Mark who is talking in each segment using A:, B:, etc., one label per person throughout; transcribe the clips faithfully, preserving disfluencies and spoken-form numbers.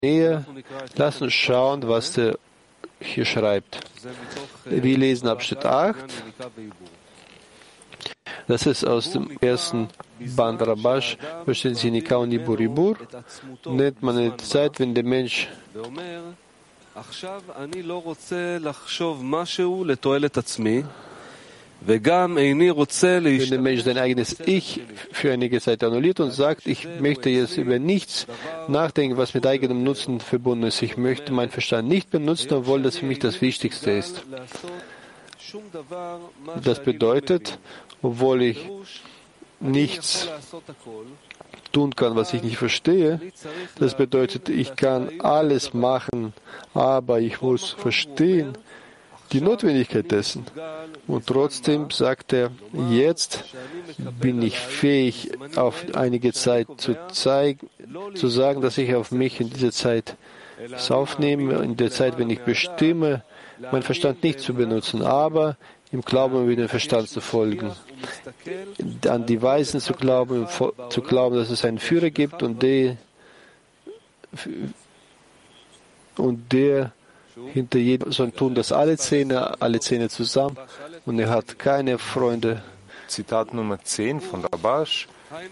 A: Nähe. Lass uns schauen, was der hier schreibt. Wir lesen Abschnitt acht. Das ist aus dem ersten Band Rabash, verstehen Sie Nika und Iburibur, nennt man eine Zeit, wenn der Mensch wenn der Mensch sein eigenes Ich für einige Zeit annulliert und sagt, ich möchte jetzt über nichts nachdenken, was mit eigenem Nutzen verbunden ist. Ich möchte meinen Verstand nicht benutzen, obwohl das für mich das Wichtigste ist. Das bedeutet, obwohl ich nichts tun kann, was ich nicht verstehe, das bedeutet, ich kann alles machen, aber ich muss verstehen die Notwendigkeit dessen. Und trotzdem sagt er, jetzt bin ich fähig, auf einige Zeit zu zeigen, zu sagen, dass ich auf mich in dieser Zeit es aufnehme, in der Zeit, wenn ich bestimme, meinen Verstand nicht zu benutzen, aber im Glauben über den Verstand zu folgen, an die Weisen zu glauben, zu glauben, dass es einen Führer gibt und der, und der hinter jedem, sondern tun das alle Zähne, alle Zähne zusammen und er hat keine Freunde.
B: Zitat Nummer zehn von Rabash.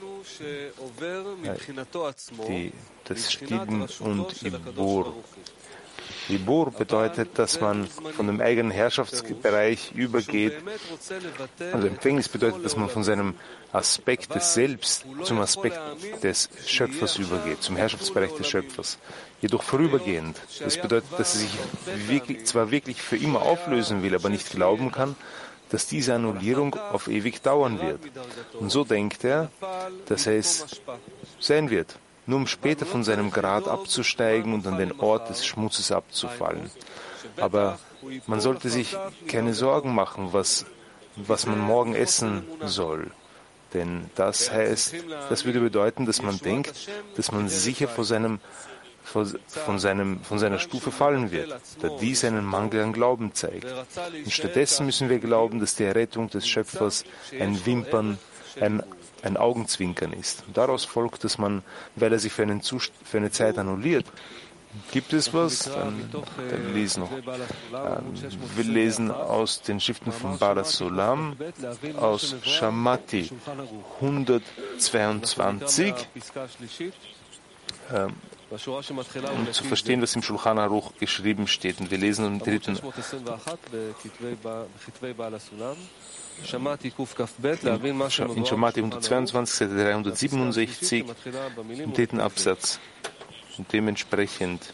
B: Die, das Stillen und Ibur. Ibur bedeutet, dass man von dem eigenen Herrschaftsbereich übergeht. Also Empfängnis bedeutet, dass man von seinem Aspekt des Selbst zum Aspekt des Schöpfers übergeht, zum Herrschaftsbereich des Schöpfers. Jedoch vorübergehend. Das bedeutet, dass er sich wirklich, zwar wirklich für immer auflösen will, aber nicht glauben kann, dass diese Annullierung auf ewig dauern wird. Und so denkt er, dass er es sein wird, nur um später von seinem Grad abzusteigen und an den Ort des Schmutzes abzufallen. Aber man sollte sich keine Sorgen machen, was, was man morgen essen soll. Denn das heißt, das würde bedeuten, dass man denkt, dass man sicher vor seinem, vor, von, seinem, von seiner Stufe fallen wird, da dies einen Mangel an Glauben zeigt. Und stattdessen müssen wir glauben, dass die Errettung des Schöpfers ein Wimpern, ein ein Augenzwinkern ist. Und daraus folgt, dass man, weil er sich für, einen Zust- für eine Zeit annulliert, gibt es was? Dann, dann lesen noch. Ähm, wir lesen aus den Schriften von Bala Sulam, aus Shamati hundertzweiundzwanzig, ähm, um zu verstehen, was im Shulchan Aruch geschrieben steht. Und wir lesen im dritten in Shamati hundertzweiundzwanzig, Seite dreihundertsiebenundsechzig, im dritten Absatz. Und dementsprechend,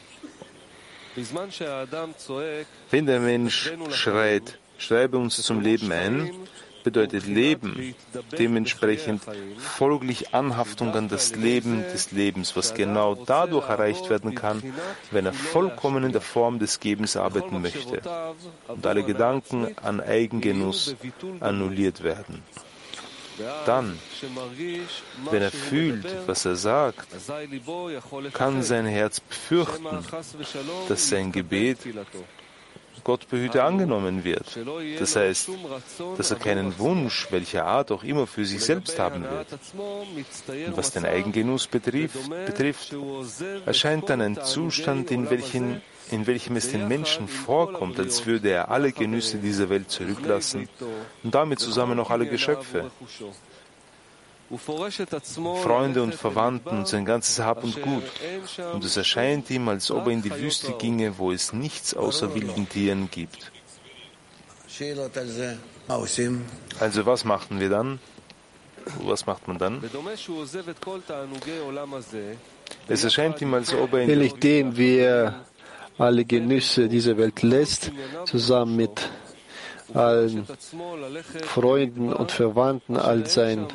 B: wenn der Mensch schreit, schreibe uns zum Leben ein, bedeutet Leben, dementsprechend folglich Anhaftung an das Leben des Lebens, was genau dadurch erreicht werden kann, wenn er vollkommen in der Form des Gebens arbeiten möchte und alle Gedanken an Eigengenuss annulliert werden. Dann, wenn er fühlt, was er sagt, kann sein Herz befürchten, dass sein Gebet Gott behüte angenommen wird. Das heißt, dass er keinen Wunsch, welcher Art auch immer, für sich selbst haben wird. Und was den Eigengenuss betrifft, betrifft erscheint dann ein Zustand, in welchen, in welchem es den Menschen vorkommt, als würde er alle Genüsse dieser Welt zurücklassen und damit zusammen auch alle Geschöpfe, Freunde und Verwandten und sein ganzes Hab und Gut. Und es erscheint ihm, als ob er in die Wüste ginge, wo es nichts außer wilden Tieren gibt. Also was machten wir dann? Was macht man dann? Es erscheint ihm, als ob er in
A: Ähnlich dem, wie er alle Genüsse dieser Welt lässt, zusammen mit allen Freunden und Verwandten, all sein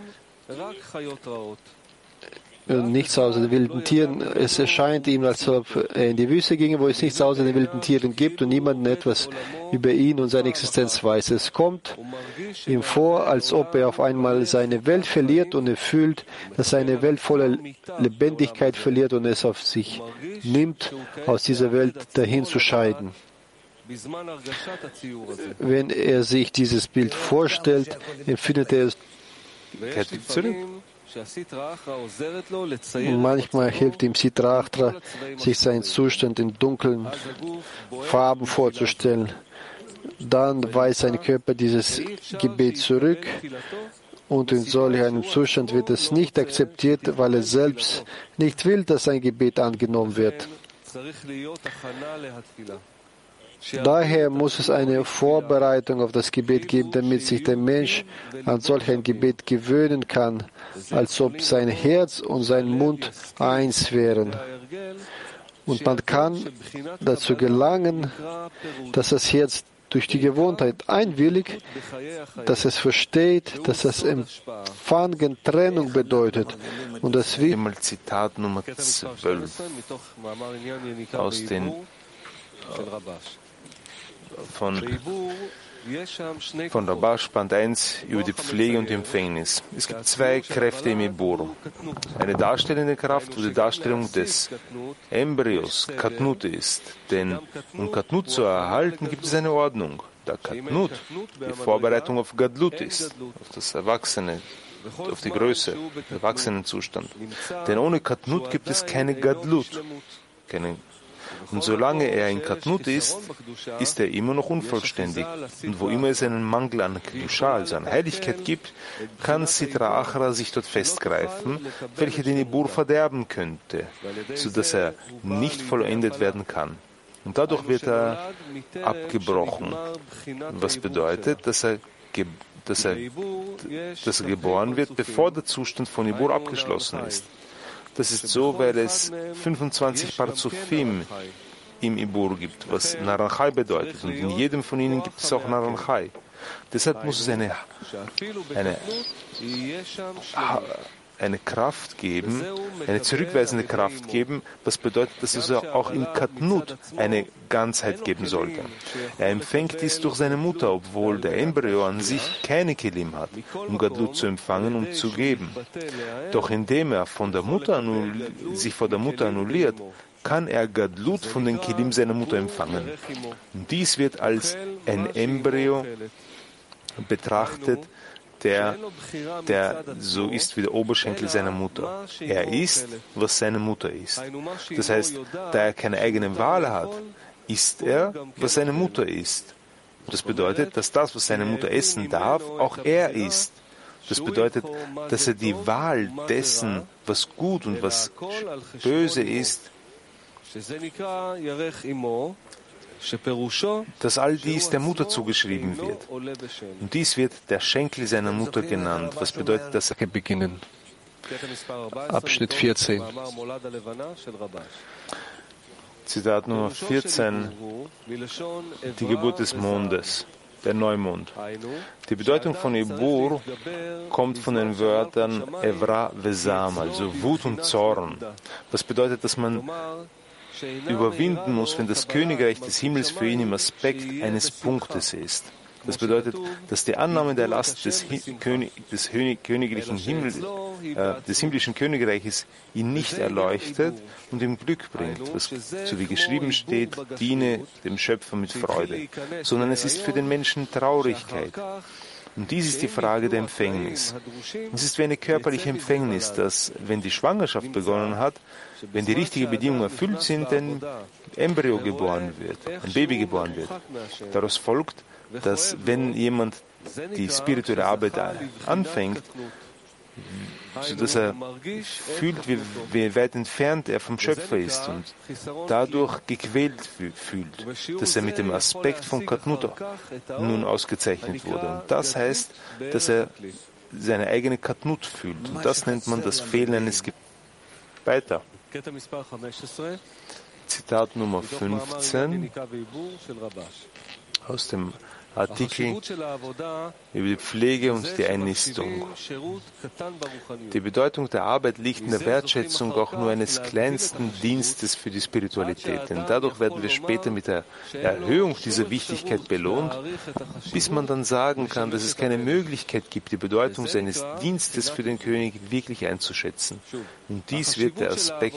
A: nichts außer den wilden Tieren. Es erscheint ihm, als ob er in die Wüste ginge, wo es nichts außer den wilden Tieren gibt und niemanden etwas über ihn und seine Existenz weiß. Es kommt ihm vor, als ob er auf einmal seine Welt verliert und er fühlt, dass seine Welt voller Lebendigkeit verliert und es auf sich nimmt, aus dieser Welt dahin zu scheiden. Wenn er sich dieses Bild vorstellt, empfindet er es
B: kehrt zurück.
A: Manchmal hilft ihm Sitra Achra, sich seinen Zustand in dunklen Farben vorzustellen. Dann weist sein Körper dieses Gebet zurück und in solch einem Zustand wird es nicht akzeptiert, weil er selbst nicht will, dass sein Gebet angenommen wird. Daher muss es eine Vorbereitung auf das Gebet geben, damit sich der Mensch an solch ein Gebet gewöhnen kann, als ob sein Herz und sein Mund eins wären. Und man kann dazu gelangen, dass das Herz durch die Gewohnheit einwilligt, dass es versteht, dass das Empfangen Trennung bedeutet. Und das wie
B: Einmal Zitat Nummer zwölf aus den von, von Rabash, Band eins, über die Pflege und die Empfängnis. Es gibt zwei Kräfte im Ibur. Eine darstellende Kraft, wo die Darstellung des Embryos Katnut ist. Denn um Katnut zu erhalten, gibt es eine Ordnung. Da Katnut die Vorbereitung auf Gadlut ist, auf das Erwachsene, auf die Größe, den Erwachsenenzustand. Denn ohne Katnut gibt es keine Gadlut, keine Und solange er in Katnut ist, ist er immer noch unvollständig. Und wo immer es einen Mangel an Kedusha, also an Heiligkeit gibt, kann Sitra Achra sich dort festgreifen, welche den Ibur verderben könnte, sodass er nicht vollendet werden kann. Und dadurch wird er abgebrochen, was bedeutet, dass er, ge dass er, dass er geboren wird, bevor der Zustand von Ibur abgeschlossen ist. Das ist so, weil es fünfundzwanzig Parzufim im Ibur gibt, was Naranchai bedeutet. Und in jedem von ihnen gibt es auch Naranchai. Deshalb muss es eine, eine, eine Kraft geben, eine zurückweisende Kraft geben, was bedeutet, dass es auch im Katnut eine Ganzheit geben sollte. Er empfängt dies durch seine Mutter, obwohl der Embryo an sich keine Kelim hat, um Gadlut zu empfangen und zu geben. Doch indem er von der Mutter sich vor der Mutter annulliert, kann er Gadlut von den Kelim seiner Mutter empfangen. Und dies wird als ein Embryo betrachtet, der, der so ist wie der Oberschenkel seiner Mutter. Er ist, was seine Mutter ist. Das heißt, da er keine eigene Wahl hat, ist er, was seine Mutter ist. Das bedeutet, dass das, was seine Mutter essen darf, auch er ist. Das bedeutet, dass er die Wahl dessen, was gut und was böse ist, dass all dies der Mutter zugeschrieben wird. Und dies wird der Schenkel seiner Mutter genannt, was bedeutet, dass er
A: beginnen. Abschnitt vierzehn.
B: Zitat Nummer vierzehn, die Geburt des Mondes, der Neumond. Die Bedeutung von Ibur kommt von den Wörtern Evra Vesam, also Wut und Zorn. Was bedeutet, dass man überwinden muss, wenn das Königreich des Himmels für ihn im Aspekt eines Punktes ist. Das bedeutet, dass die Annahme der Last des, König, des königlichen Himmel, äh, des himmlischen Königreiches ihn nicht erleuchtet und ihm Glück bringt, was, so wie geschrieben steht, diene dem Schöpfer mit Freude, sondern es ist für den Menschen Traurigkeit. Und dies ist die Frage der Empfängnis. Es ist wie eine körperliche Empfängnis, dass, wenn die Schwangerschaft begonnen hat, wenn die richtigen Bedingungen erfüllt sind, ein Embryo geboren wird, ein Baby geboren wird. Daraus folgt, dass wenn jemand die spirituelle Arbeit anfängt, sodass er fühlt, wie, wie weit entfernt er vom Schöpfer ist und dadurch gequält fühlt, dass er mit dem Aspekt von Katnut nun ausgezeichnet wurde. Und das heißt, dass er seine eigene Katnut fühlt. Und das nennt man das Fehlen eines Gebets. Weiter. Zitat Nummer fünfzehn aus dem Artikel über die Pflege und die Einnistung. Die Bedeutung der Arbeit liegt in der Wertschätzung auch nur eines kleinsten Dienstes für die Spiritualität, denn dadurch werden wir später mit der Erhöhung dieser Wichtigkeit belohnt, bis man dann sagen kann, dass es keine Möglichkeit gibt, die Bedeutung seines Dienstes für den König wirklich einzuschätzen. Und dies wird der Aspekt